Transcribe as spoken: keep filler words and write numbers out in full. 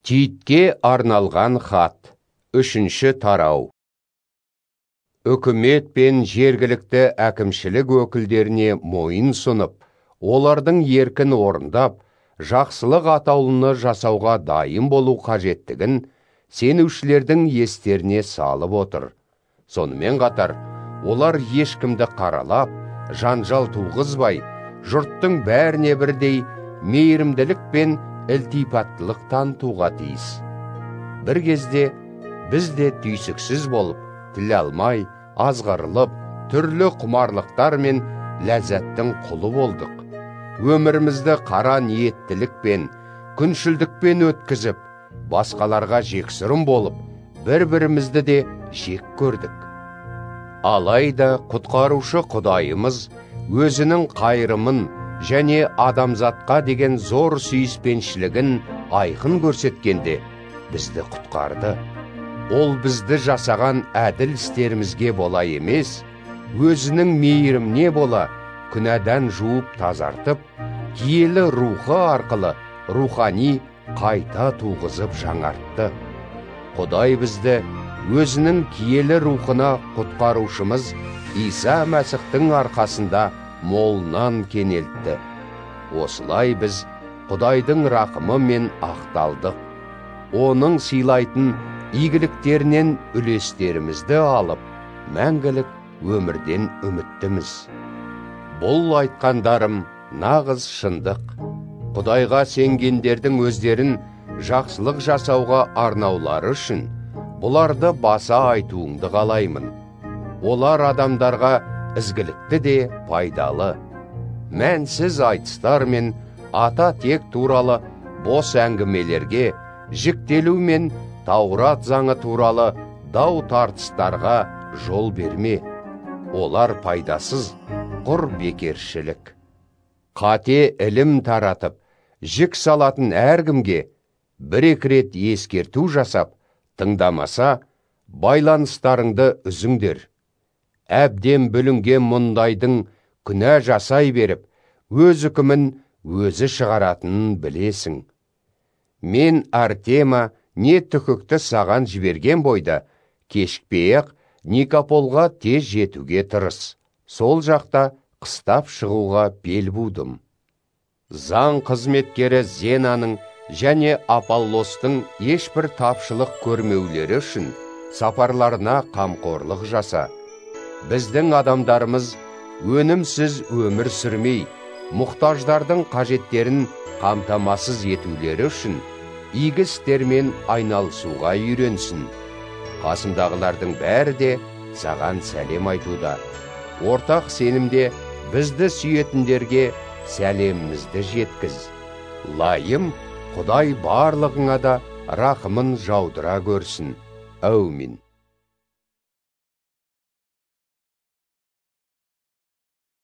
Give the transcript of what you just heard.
Титке арналған хат. Үшінші тарау. Үкімет пен жергілікті әкімшілік өкілдеріне мойын сұнып, олардың еркін орындап, жақсылық атаулыны жасауға дайын болу қажеттігін сенушілердің естеріне салып отыр. Сонымен қатар, олар ешкімді қаралап, жанжал туғызбай, жұрттың бәріне бірдей мейірімділік пен ілтипаттылық танытуға тиіс. Бір кезде біз де түйсіксіз болып, тіл алмай, азғарылып, түрлі құмарлықтар мен ләззаттың құлы болдық. Өмірімізді қара ниеттілікпен, күншілдікпен өткізіп, басқаларға жексұрын болып, бір-бірімізді де жек көрдік. Алайда құтқарушы Құдайымыз өзінің қайырымын және адамзатқа деген зор сүйіспеншілігін айқын көрсеткенде бізді құтқарды. Ол бізді жасаған әділ істерімізге бола емес, өзінің мейіріміне бола күнәдан жуып тазартып, киелі рухы арқылы рухани қайта туғызып жаңартты. Құдай бізді өзінің киелі рухына құтқарушымыз Иса Мәсіхтің арқасында молынан кенелтті. Осылай біз Құдайдың рақымы мен ақталдық. Оның сыйлайтын игіліктерінен үлестерімізді алып, мәңгілік өмірден үміттіміз. Бұл айтқандарым нағыз шындық. Құдайға сенгендердің өздерін жақсылық жасауға арнаулары үшін бұларды баса айтуыңды қалаймын. Олар адамдарға ізгілікті де пайдалы. Мәнсіз айтыстар мен ата тек туралы бос әңгімелерге, жіктелу мен Таурат заңы туралы дау тартыстарға жол берме. Олар пайдасыз, құр бекершілік. Қате ілім таратып, жік салатын әркімге бір-екі рет ескерту жасап, тыңдамаса, байланыстарыңды үзіңдер. Әбден бүлінген мұндайдың күнә жасай беріп, өз үкімін өзі шығаратынын білесің. Мен Артема не түкікті саған жіберген бойда, кешікпей-ақ Никополға тез жетуге тырыс. Сол жақта қыстап шығуға бел будым. Заң қызметкері Зенаның және Аполлостың ешбір тапшылық көрмеулері үшін сапарларына қамқорлық жаса. Біздің адамдарымыз өнімсіз өмір сүрмей, мұқтаждардың қажеттерін қамтамасыз етулері үшін игі істермен айналысуға үйренсін. Қасымдағылардың бәрі де саған сәлем айтуда. Ортақ сенімде бізді сүйетіндерге сәлемімізді жеткіз. Лайым Құдай барлығыңа да рақымын жаудыра көрсін. Әумин.